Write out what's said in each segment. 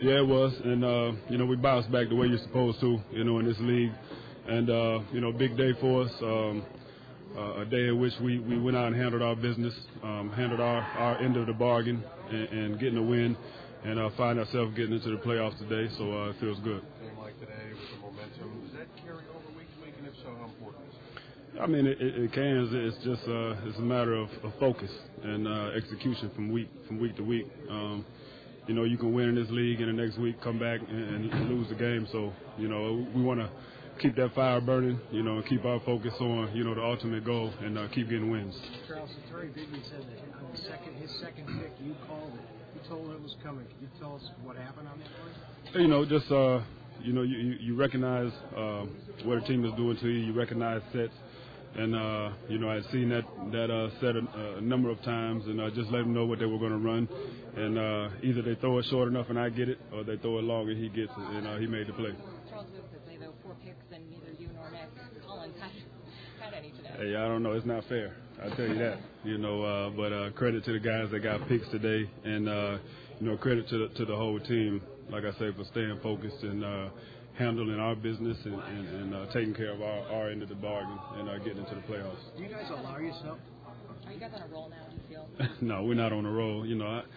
Yeah, it was, and we bounced back the way you're supposed to, in this league, and big day for us. A day in which we went out and handled our business, handled our end of the bargain, and getting a win, and find ourselves getting into the playoffs today. So it feels good. Game like today with the momentum, does that carry over week to week, and if so, how important is it? I mean, it can. It's just it's a matter of focus and execution from week to week. You can win in this league, and the next week come back and lose the game. So we want to keep that fire burning, and keep our focus on the ultimate goal and keep getting wins. Charles, Terry Bigby said that on his second pick, you called it. You told him it was coming. Can you tell us what happened on that play? You recognize what a team is doing to you. You recognize sets. And, I'd seen that set a number of times, and just let them know what they were going to run. And either they throw it short enough and I get it, or they throw it long and he gets it, and he made the play. Charles Wood said they threw 4 picks, and neither you nor Nick Collins had any today. Hey, I don't know. It's not fair. I'll tell you that. But credit to the guys that got picks today, and, credit to the whole team, like I say, for staying focused and handling our business and taking care of our end of the bargain and getting into the playoffs. Do you guys allow yourself? Are you guys on a roll now, do you feel? No, we're not on a roll.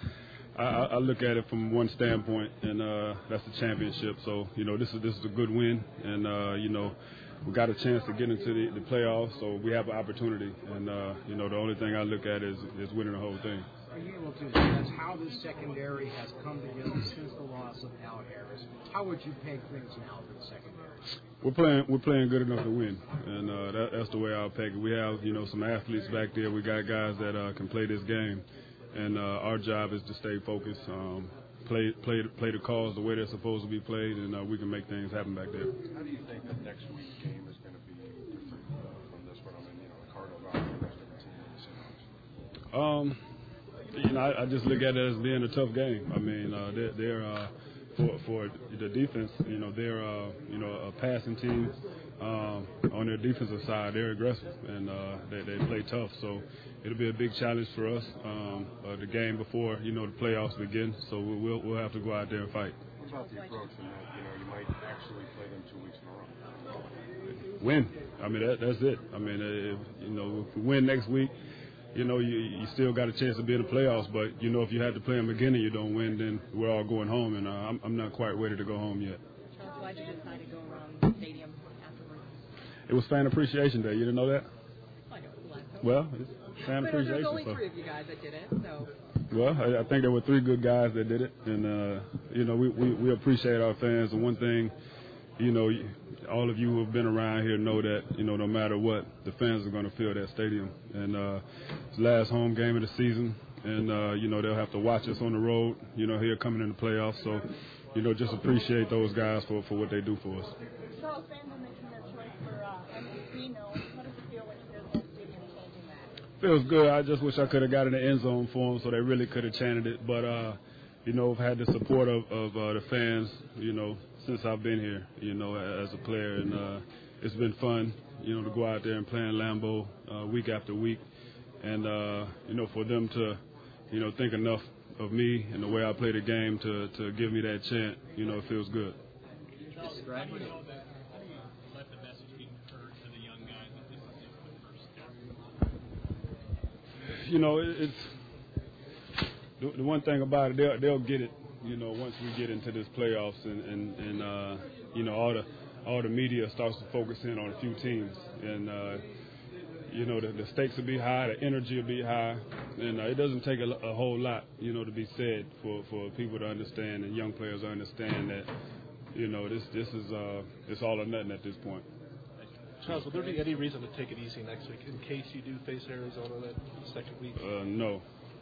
I look at it from one standpoint, and that's the championship. So, this is a good win, and, we got a chance to get into the playoffs, so we have an opportunity. And, the only thing I look at is winning the whole thing. Are you able to discuss how this secondary has come together since the loss of Al Harris? How would you peg things now for the secondary? We're playing good enough to win, and that's the way I'll peg it. We have some athletes back there. We got guys that can play this game, and our job is to stay focused, play the calls the way they're supposed to be played, and we can make things happen back there. How do you think the next week's game is going to be different from this one? I mean, the Cardinals are the rest of the team in the Seahawks. I just look at it as being a tough game. I mean, they're for the defense. They're a passing team. On their defensive side, they're aggressive and they play tough. So it'll be a big challenge for us. The game before the playoffs begin. So we'll have to go out there and fight. What about the approach from that? You might actually play them 2 weeks in a row. Win. I mean that's it. I mean if we win next week. You still got a chance to be in the playoffs, but, if you had to play them again and you don't win, then we're all going home, and I'm not quite ready to go home yet. Charles, why did you decide to go around the stadium afterwards? It was Fan Appreciation Day. You didn't know that? I know. Well, it's Fan Appreciation. There's only 3 of you guys that did it, so. Well, I think there were 3 good guys that did it, and, we appreciate our fans. And one thing, all of you who have been around here know that, no matter what, the fans are going to fill that stadium. And it's the last home game of the season, and, they'll have to watch us on the road, here coming in the playoffs. So, just appreciate those guys for what they do for us. Charles, fans are making their choice for MVP. How does it feel when you hear the whole stadium changing that? Feels good. I just wish I could have got in the end zone for them so they really could have chanted it. But, I've had the support of the fans, since I've been here, as a player. And it's been fun, to go out there and play in Lambeau week after week. And, for them to, think enough of me and the way I play the game to give me that chant, it feels good. Charles, how do you let the message be heard to the young guys that this is just the first step? It's the one thing about it, they'll get it, once we get into this playoffs and all the media starts to focus in on a few teams. And, the stakes will be high, the energy will be high, and it doesn't take a whole lot, to be said for people to understand and young players to understand that, this is it's all or nothing at this point. Charles, will there be any reason to take it easy next week in case you do face Arizona that second week? No.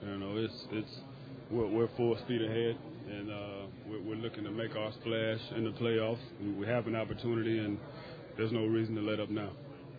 We're full speed ahead, and we're looking to make our splash in the playoffs. We have an opportunity, and there's no reason to let up now.